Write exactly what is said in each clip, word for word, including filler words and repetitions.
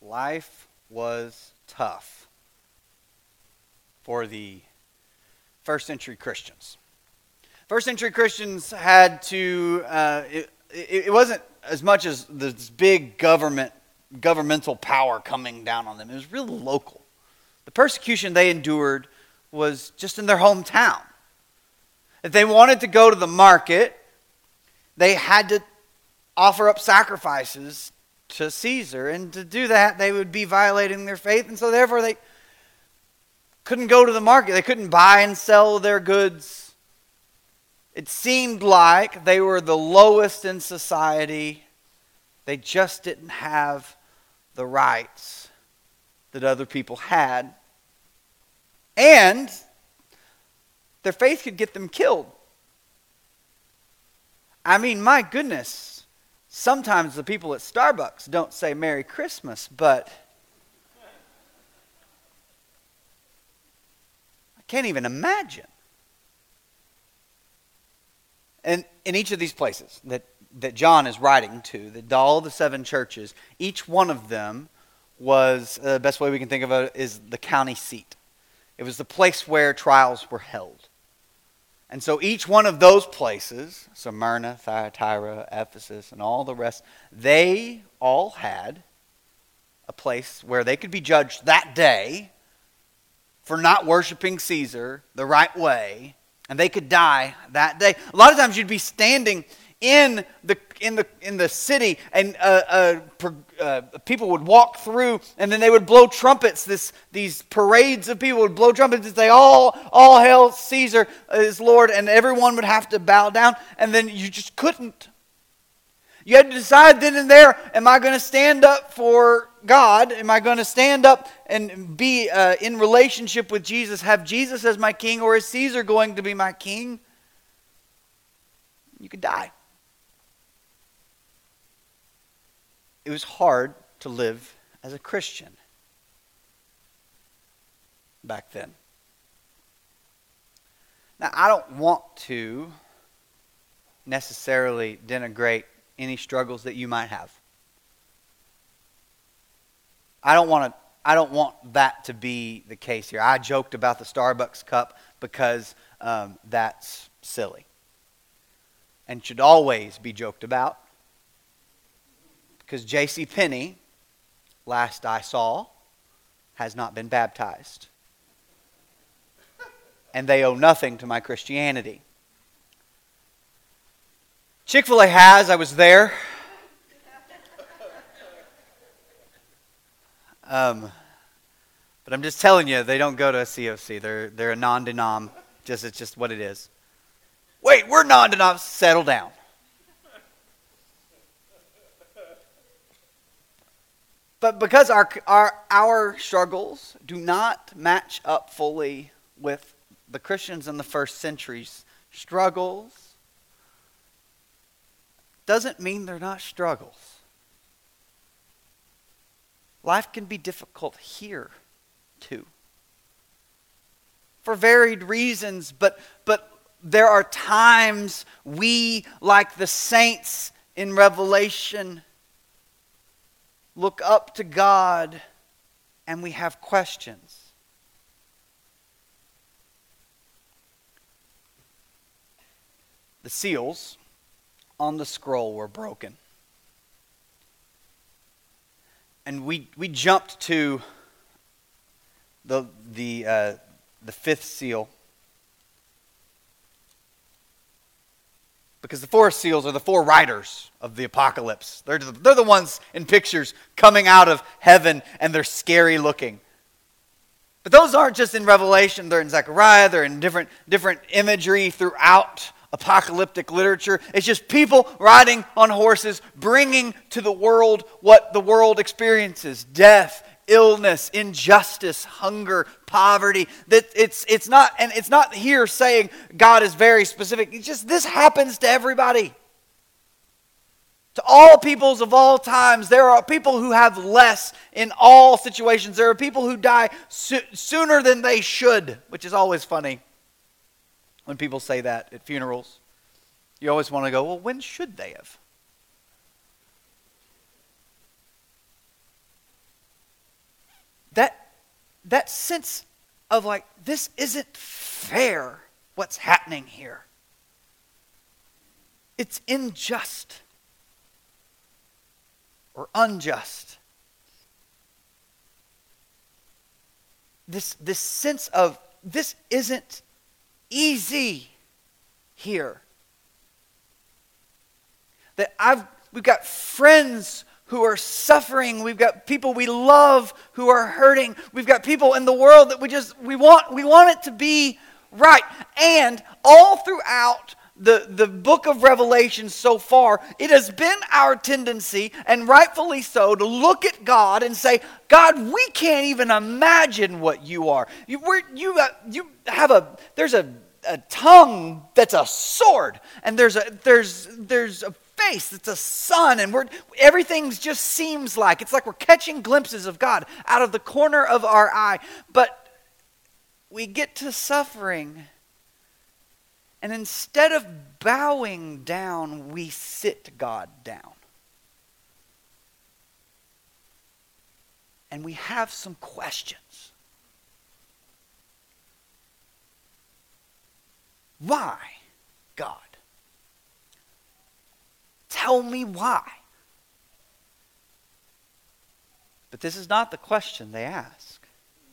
life was tough for the first century Christians. First century Christians had to, uh, it, it, it wasn't as much as this big government, governmental power coming down on them. It was really local. The persecution they endured was just in their hometown. If they wanted to go to the market, they had to offer up sacrifices to Caesar. And to do that, they would be violating their faith. And so therefore, they couldn't go to the market. They couldn't buy and sell their goods. It seemed like they were the lowest in society. They just didn't have the rights that other people had. And their faith could get them killed. I mean, my goodness, sometimes the people at Starbucks don't say Merry Christmas, but I can't even imagine. And in each of these places that, that John is writing to, that all the seven churches, each one of them was, uh, the best way we can think of it is the county seat. It was the place where trials were held. And so each one of those places, Smyrna, Thyatira, Ephesus, and all the rest, they all had a place where they could be judged that day for not worshiping Caesar the right way, and they could die that day. A lot of times you'd be standing in the in the in the city, and uh, uh, per, uh, people would walk through, and then they would blow trumpets. This these parades of people would blow trumpets and say, "All all hail Caesar is Lord," and everyone would have to bow down. And then you just couldn't. You had to decide then and there: am I going to stand up for God? Am I going to stand up and be uh, in relationship with Jesus? Have Jesus as my king, or is Caesar going to be my king? You could die. It was hard to live as a Christian back then. Now, I don't want to necessarily denigrate any struggles that you might have. I don't want to I don't want that to be the case here. I joked about the Starbucks cup because um, that's silly and should always be joked about. Because J C Penney, last I saw, has not been baptized. And they owe nothing to my Christianity. Chick-fil-A has. I was there. Um, but I'm just telling you, they don't go to a C O C. They're they're a non-denom. Just it's just what it is. Wait, we're non-denom. Settle down. But because our, our our struggles do not match up fully with the Christians in the first century's struggles, doesn't mean they're not struggles. Life can be difficult here too, for varied reasons, but but there are times we, like the saints in Revelation, look up to God and we have questions. The seals on the scroll were broken. And we we jumped to the the uh, the fifth seal, because the four seals are the four riders of the apocalypse. They're the, they're the ones in pictures coming out of heaven, and they're scary looking. But those aren't just in Revelation. They're in Zechariah. They're in different different imagery throughout apocalyptic literature. It's just people riding on horses, bringing to the world what the world experiences: death, illness, injustice, hunger, poverty. That it's it's not, and it's not here saying God is very specific. It's just this happens to everybody. To all peoples of all times. There are people who have less in all situations. There are people who die so- sooner than they should, which is always funny when people say that at funerals. You always want to go, well, when should they have? that sense of like, this isn't fair what's happening here. It's unjust or unjust. This, this sense of this isn't easy here. That I've we've got friends who are suffering. We've got people we love who are hurting. We've got people in the world that we just we want we want it to be right. And all throughout the, the book of Revelation so far, it has been our tendency, and rightfully so, to look at God and say, God, we can't even imagine what you are. You we're, you uh, you have a there's a, a tongue that's a sword, and there's a there's there's a face that's a sun, and we're everything just seems like it's like we're catching glimpses of God out of the corner of our eye. But we get to suffering, and instead of bowing down, we sit God down. And we have some questions. Why, God? Tell me why. But this is not the question they ask,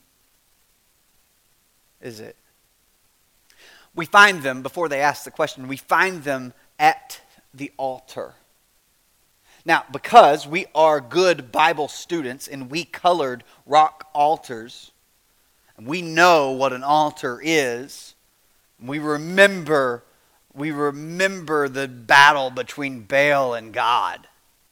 is it? We find them, before they ask the question, we find them at the altar. Now, because we are good Bible students and we colored rock altars, and we know what an altar is, we remember, we remember the battle between Baal and God.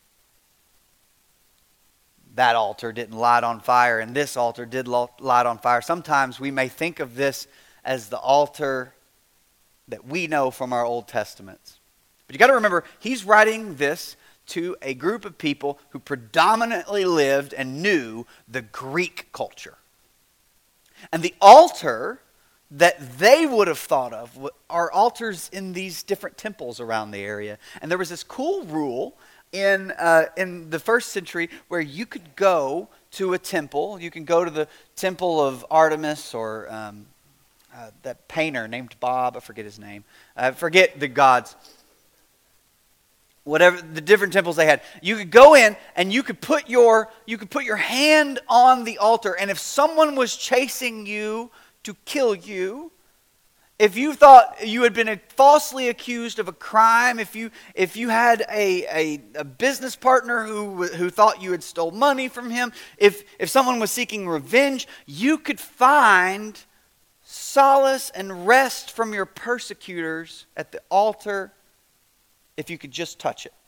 That altar didn't light on fire, and this altar did light on fire. Sometimes we may think of this as the altar that we know from our Old Testaments. But you got to remember, he's writing this to a group of people who predominantly lived and knew the Greek culture. And the altar that they would have thought of are altars in these different temples around the area. And there was this cool rule in uh, in the first century where you could go to a temple. You can go to the temple of Artemis or um, uh, that painter named Bob. I forget his name. I forget the gods. Whatever the different temples they had, you could go in and you could put your you could put your hand on the altar, and if someone was chasing you to kill you, if you thought you had been falsely accused of a crime, if you if you had a, a, a business partner who who thought you had stole money from him, if if someone was seeking revenge, you could find solace and rest from your persecutors at the altar if you could just touch it.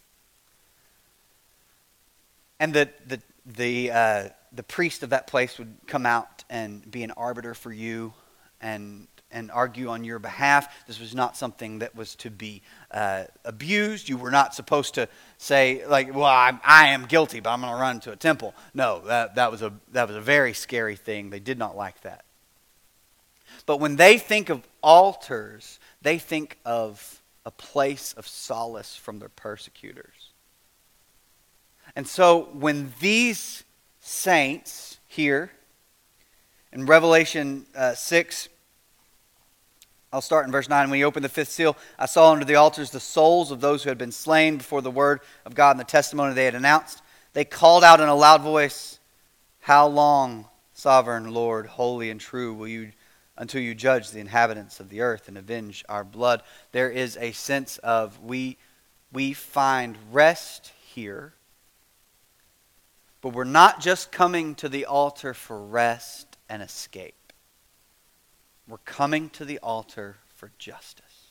And the the the uh, the priest of that place would come out and be an arbiter for you and and argue on your behalf. This was not something that was to be uh, abused. You were not supposed to say, like, well, I'm, I am guilty, but I'm going to run to a temple. No, that, that was a that was a very scary thing. They did not like that. But when they think of altars, they think of a place of solace from their persecutors. And so when these saints here in Revelation uh, six, I'll start in verse nine. When he opened the fifth seal, I saw under the altars the souls of those who had been slain before the word of God and the testimony they had announced. They called out in a loud voice, "How long, sovereign Lord, holy and true, will you until you judge the inhabitants of the earth and avenge our blood?" There is a sense of we we find rest here. But we're not just coming to the altar for rest and escape. We're coming to the altar for justice.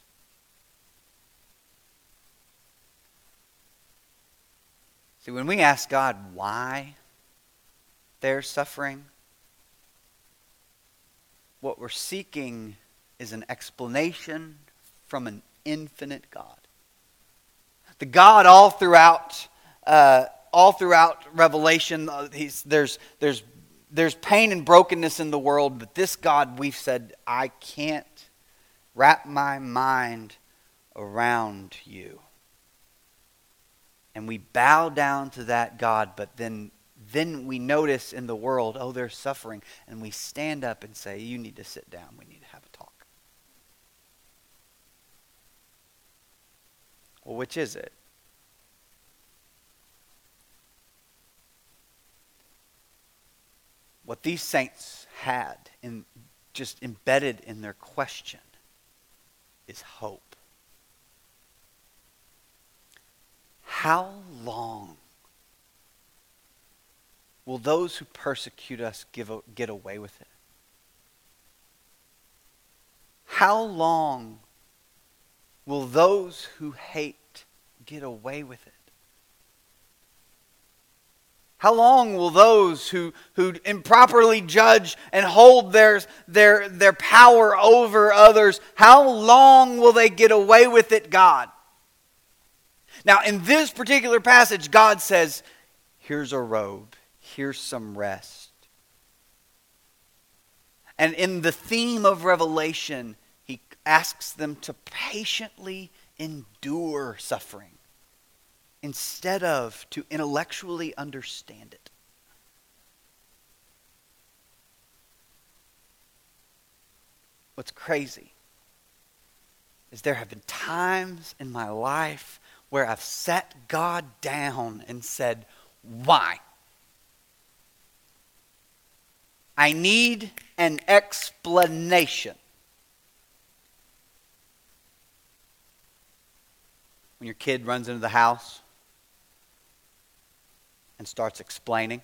See, when we ask God why they're suffering, what we're seeking is an explanation from an infinite God. The God all throughout uh, all throughout Revelation, uh, he's, there's there's there's pain and brokenness in the world, but this God, we've said, I can't wrap my mind around you. And we bow down to that God, but then then we notice in the world, oh, there's suffering, and we stand up and say, you need to sit down, we need to have a talk. Well, which is it? What these saints had in just embedded in their question is hope. How long will those who persecute us give, get away with it? How long will those who hate get away with it? How long will those who, who improperly judge and hold their, their, their power over others, how long will they get away with it, God? Now, in this particular passage, God says, here's a robe, here's some rest. And in the theme of Revelation, he asks them to patiently endure suffering, instead of to intellectually understand it. What's crazy is there have been times in my life where I've sat God down and said, why? I need an explanation. When your kid runs into the house and starts explaining.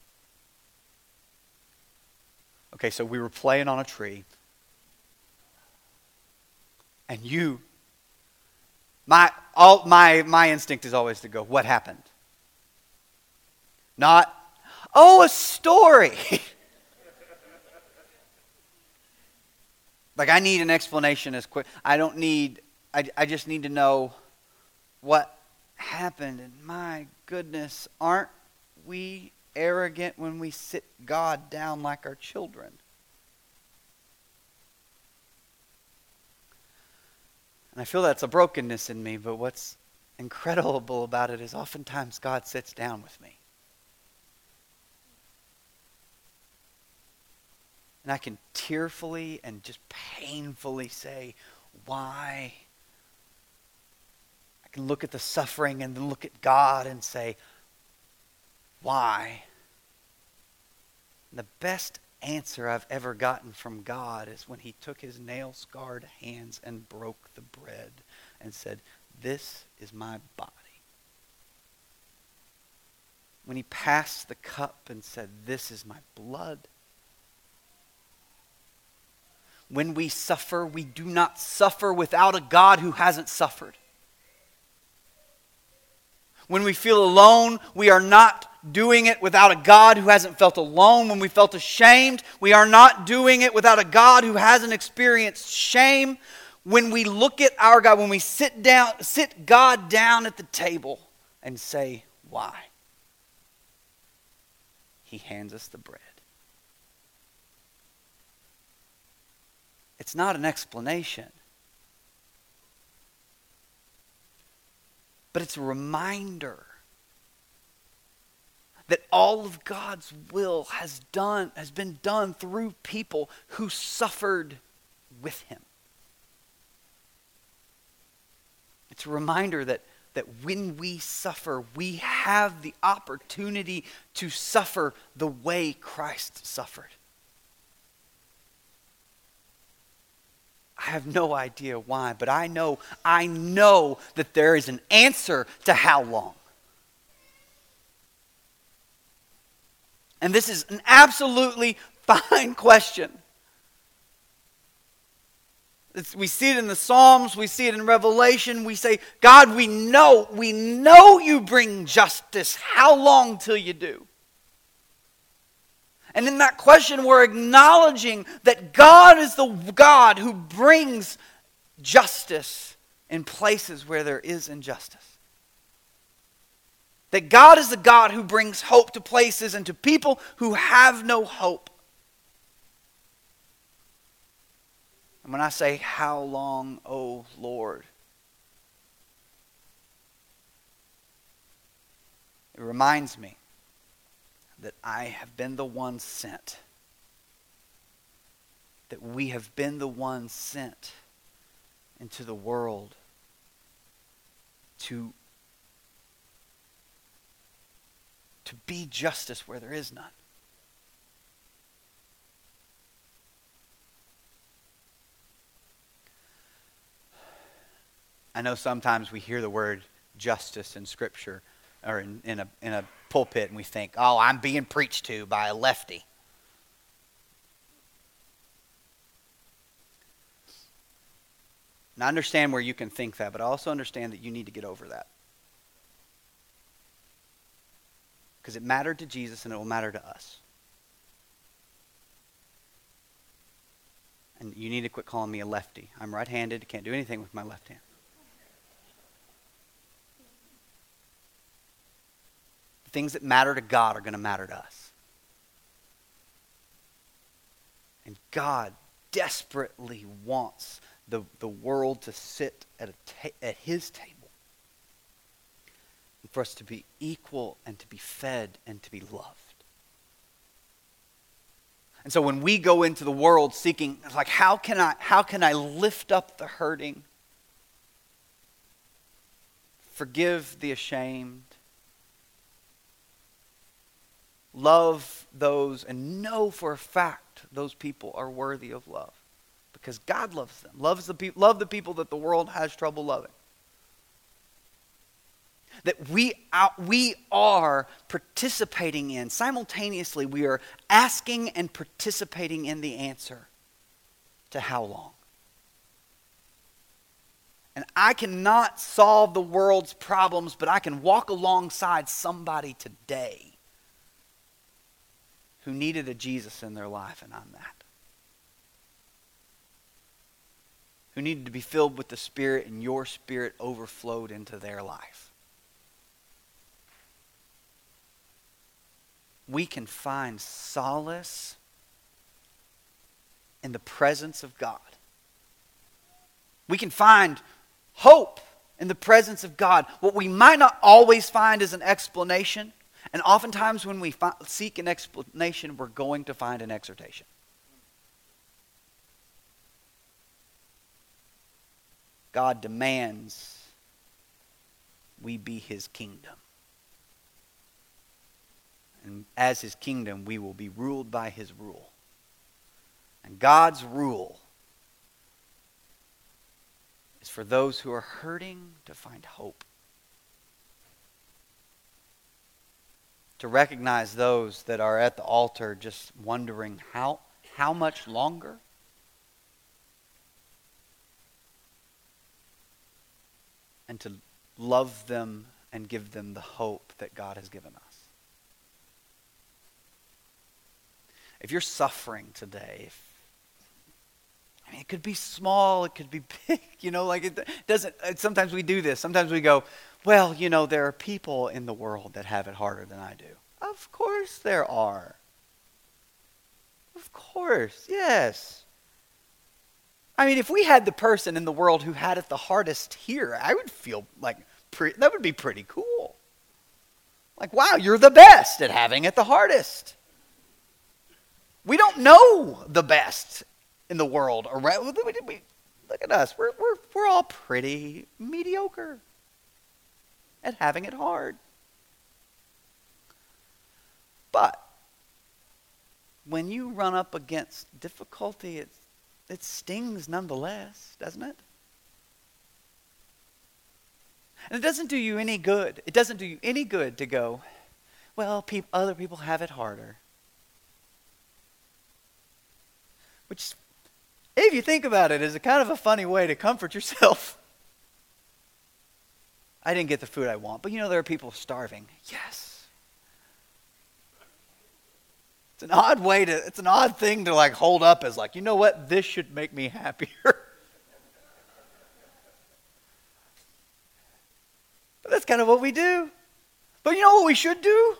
Okay, so we were playing on a tree. And you, my all my my instinct is always to go, what happened? Not, oh, a story. Like, I need an explanation as quick. I don't need, I, I just need to know what happened. And my goodness, aren't we arrogant when we sit God down like our children? And I feel that's a brokenness in me, but what's incredible about it is oftentimes God sits down with me. And I can tearfully and just painfully say, why? I can look at the suffering and then look at God and say, why? And the best answer I've ever gotten from God is when he took his nail-scarred hands and broke the bread and said, this is my body. When he passed the cup and said, this is my blood. When we suffer, we do not suffer without a God who hasn't suffered. When we feel alone, we are not doing it without a God who hasn't felt alone. When we felt ashamed, we are not doing it without a God who hasn't experienced shame. When we look at our God, when we sit down, sit God down at the table and say, why? He hands us the bread. It's not an explanation, but it's a reminder that all of God's will has done has been done through people who suffered with him. It's a reminder that, that when we suffer, we have the opportunity to suffer the way Christ suffered. I have no idea why, but I know, I know that there is an answer to how long. And this is an absolutely fine question. It's, we see it in the Psalms, we see it in Revelation. We say, God, we know, we know you bring justice. How long till you do? And in that question, we're acknowledging that God is the God who brings justice in places where there is injustice. That God is the God who brings hope to places and to people who have no hope. And when I say, how long, O Lord? It reminds me that I have been the one sent. That we have been the one sent into the world to, to be justice where there is none. I know sometimes we hear the word justice in Scripture or in, in, a, in a pulpit and we think, oh, I'm being preached to by a lefty. And I understand where you can think that, but I also understand that you need to get over that. Because it mattered to Jesus and it will matter to us. And you need to quit calling me a lefty. I'm right-handed, can't do anything with my left hand. The things that matter to God are going to matter to us. And God desperately wants the, the world to sit at, a ta- at his table. And for us to be equal and to be fed and to be loved. And so when we go into the world seeking, like, how can I, how can I lift up the hurting? Forgive the ashamed. Love those and know for a fact those people are worthy of love. Because God loves them. Loves the pe- love the people that the world has trouble loving. That we, out, we are participating in, simultaneously we are asking and participating in the answer to how long. And I cannot solve the world's problems, but I can walk alongside somebody today who needed a Jesus in their life, and I'm that. Who needed to be filled with the Spirit and your Spirit overflowed into their life. We can find solace in the presence of God. We can find hope in the presence of God. What we might not always find is an explanation. And oftentimes when we fi- seek an explanation, we're going to find an exhortation. God demands we be his kingdom. And as his kingdom, we will be ruled by his rule. And God's rule is for those who are hurting to find hope. To recognize those that are at the altar just wondering how, how much longer? And to love them and give them the hope that God has given us. If you're suffering today, if, I mean, it could be small, it could be big, you know, like it doesn't, sometimes we do this. Sometimes we go, well, you know, there are people in the world that have it harder than I do. Of course there are. Of course, yes. I mean, if we had the person in the world who had it the hardest here, I would feel like, pre- that would be pretty cool. Like, wow, you're the best at having it the hardest. We don't know the best in the world around. Look at us. We're, we're, we're all pretty mediocre at having it hard. But when you run up against difficulty, it, it stings nonetheless, doesn't it? And it doesn't do you any good. It doesn't do you any good to go, well, pe- other people have it harder. Which, if you think about it, is a kind of a funny way to comfort yourself. I didn't get the food I want, but you know there are people starving. Yes. It's an odd way to, it's an odd thing to like hold up as like, you know what, this should make me happier. But that's kind of what we do. But you know what we should do?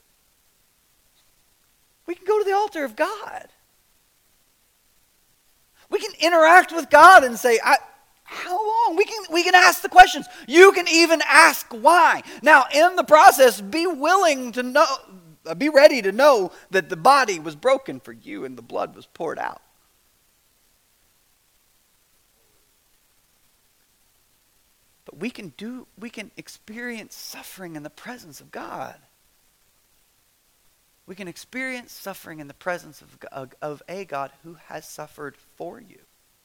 We can go to the altar of God. We can interact with God and say, I, how long? We can, we can ask the questions. You can even ask why. Now, in the process, be willing to know, be ready to know that the body was broken for you and the blood was poured out. But we can do, we can experience suffering in the presence of God. We can experience suffering in the presence of, of, of a God who has suffered for you.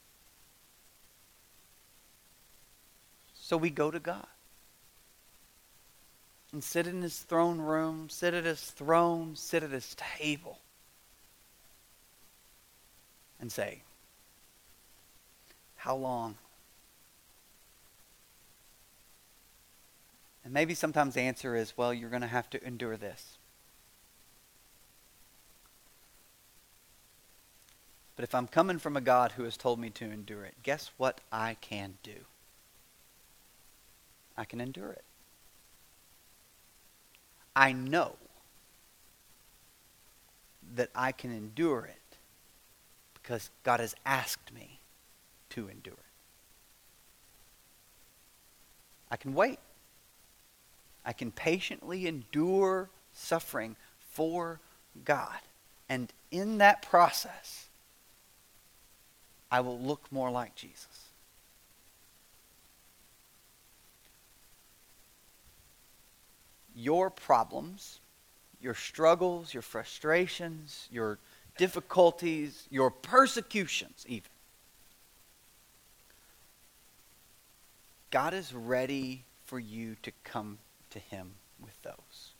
So we go to God and sit in his throne room, sit at his throne, sit at his table, and say, how long? And maybe sometimes the answer is, well, you're going to have to endure this. But if I'm coming from a God who has told me to endure it, guess what I can do? I can endure it. I know that I can endure it because God has asked me to endure it. I can wait. I can patiently endure suffering for God. And in that process, I will look more like Jesus. Your problems, your struggles, your frustrations, your difficulties, your persecutions even, God is ready for you to come to him with those.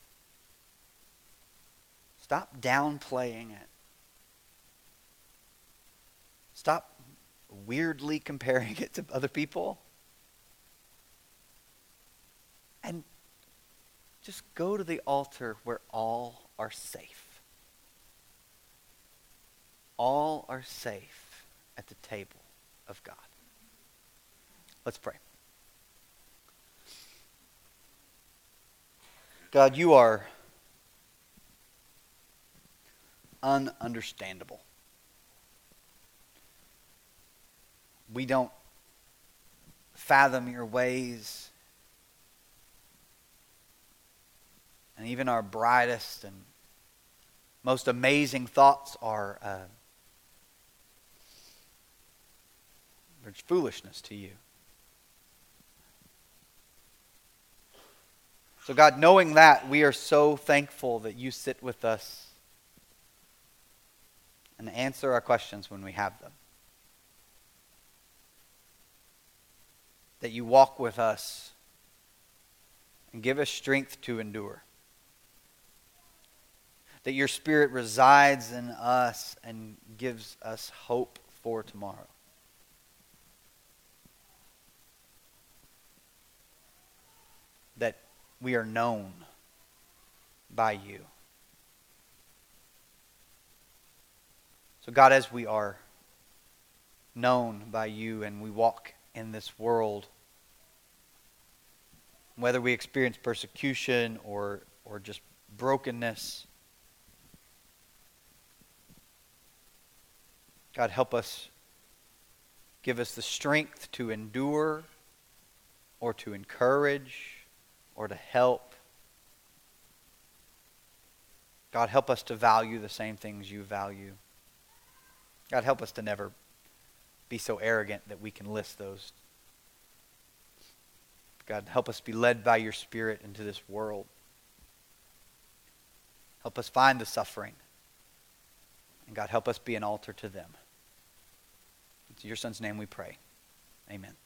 Stop downplaying it. Stop weirdly comparing it to other people. And just go to the altar where all are safe. All are safe at the table of God. Let's pray. God, you are ununderstandable. We don't fathom your ways. And even our brightest and most amazing thoughts are uh, there's foolishness to you. So God, knowing that, we are so thankful that you sit with us and answer our questions when we have them. That you walk with us and give us strength to endure. That your Spirit resides in us and gives us hope for tomorrow. That we are known by you. So God, as we are known by you and we walk in this world, whether we experience persecution or, or just brokenness, God, help us, give us the strength to endure or to encourage or to help. God, help us to value the same things you value. God, help us to never be so arrogant that we can list those. God, help us be led by your Spirit into this world. Help us find the suffering. And God, help us be an altar to them. It's in your Son's name we pray. Amen.